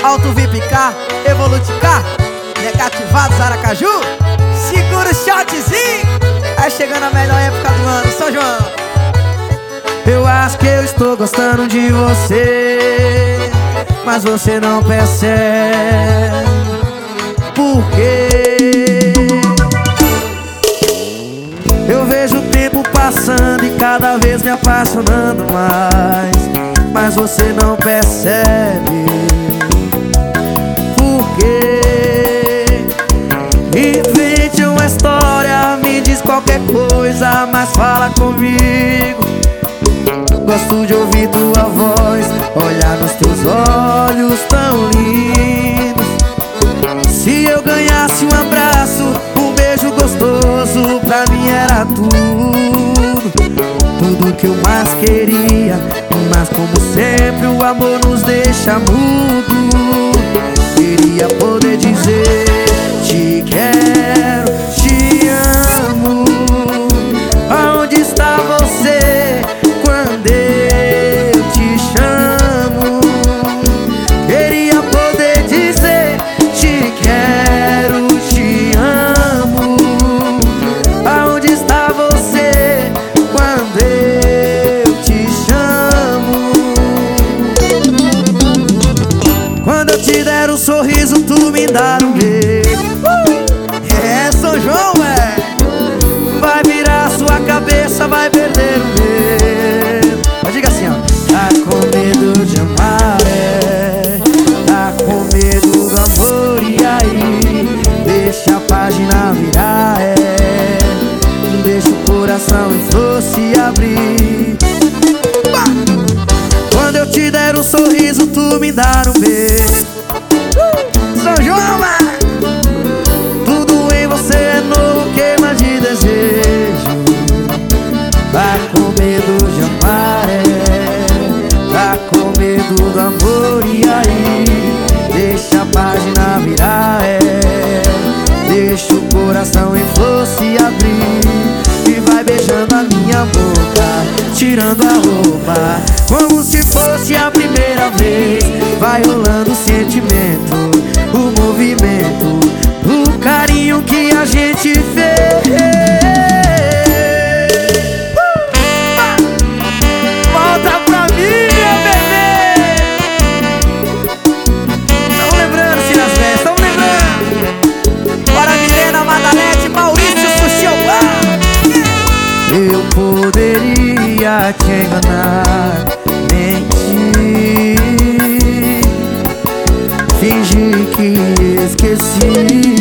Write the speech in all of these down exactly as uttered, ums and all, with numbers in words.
Auto V I P K, Evolute K, Negativados Aracaju. Segura o shotzinho. Vai chegando a melhor época do ano, São João. Eu acho que eu estou gostando de você, mas você não percebe. Por quê? Eu vejo o tempo passando e cada vez me apaixonando mais, mas você não percebe. Por quê? Invente uma história, me diz qualquer coisa, mas fala comigo. Gosto de ouvir tua voz, olhar nos teus olhos tão lindos. Se eu ganhasse um abraço, um beijo gostoso, pra mim era tudo, tudo que eu mais queria. Mas como sempre o amor nos deixa mudo. Queria poder dizer te quero, te amo. Aonde está você quando eu te chamo? Queria poder dizer te quero, te amo. Aonde está você quando eu te chamo? Quando eu te der um sorriso, tu me dá um beijo. É, São João, é. Vai virar sua cabeça, vai perder o medo. Mas diga assim, ó. Tá com medo de amar, é. Tá com medo do amor, e aí? Deixa a página virar, é. Deixa o coração em flor se abrir. Quando eu te der um sorriso, tu me dá um beijo. São João, é. Tudo em você é novo, queima de desejo. Tá com medo de amar, é. Tá com medo do amor, e aí? Deixa a página virar, é. Deixa o coração em flor se abrir. E vai beijando a minha boca, tirando a roupa, como se fosse a primeira vez. Vai rolando o sentimento, o movimento, o carinho que a gente fez. Volta pra mim, meu bebê. Tão lembrando, Silas Vest, tão lembrando. Bora, Milena, Madalete, Maurício, Sushi Oba. Eu poderia te enganar, mentir, fingir que esqueci,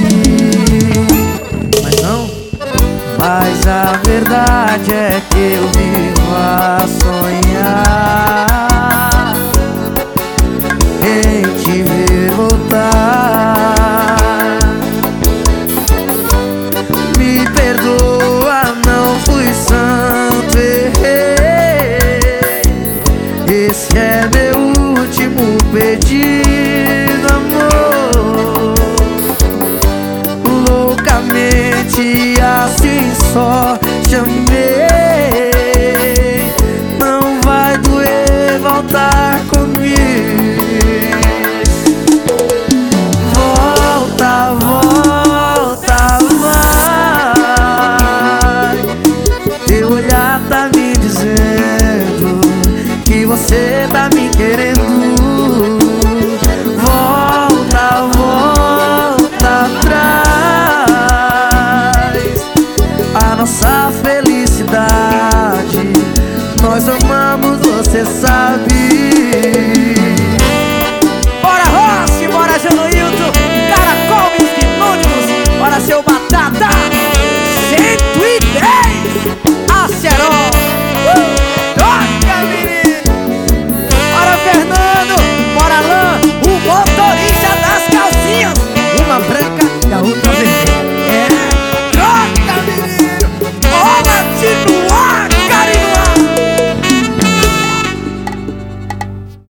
mas não. Mas a verdade é que eu vivo a sonhar em te ver voltar. Me perdoa, não fui santo, errei. Esse é meu último pedido, amor. Loucamente assim só te amei. Não vai doer voltar comigo. Volta, volta, vai. Teu olhar tá me dizendo que você tá me querendo. Volta, volta atrás. A nossa felicidade, nós amamos, você sabe.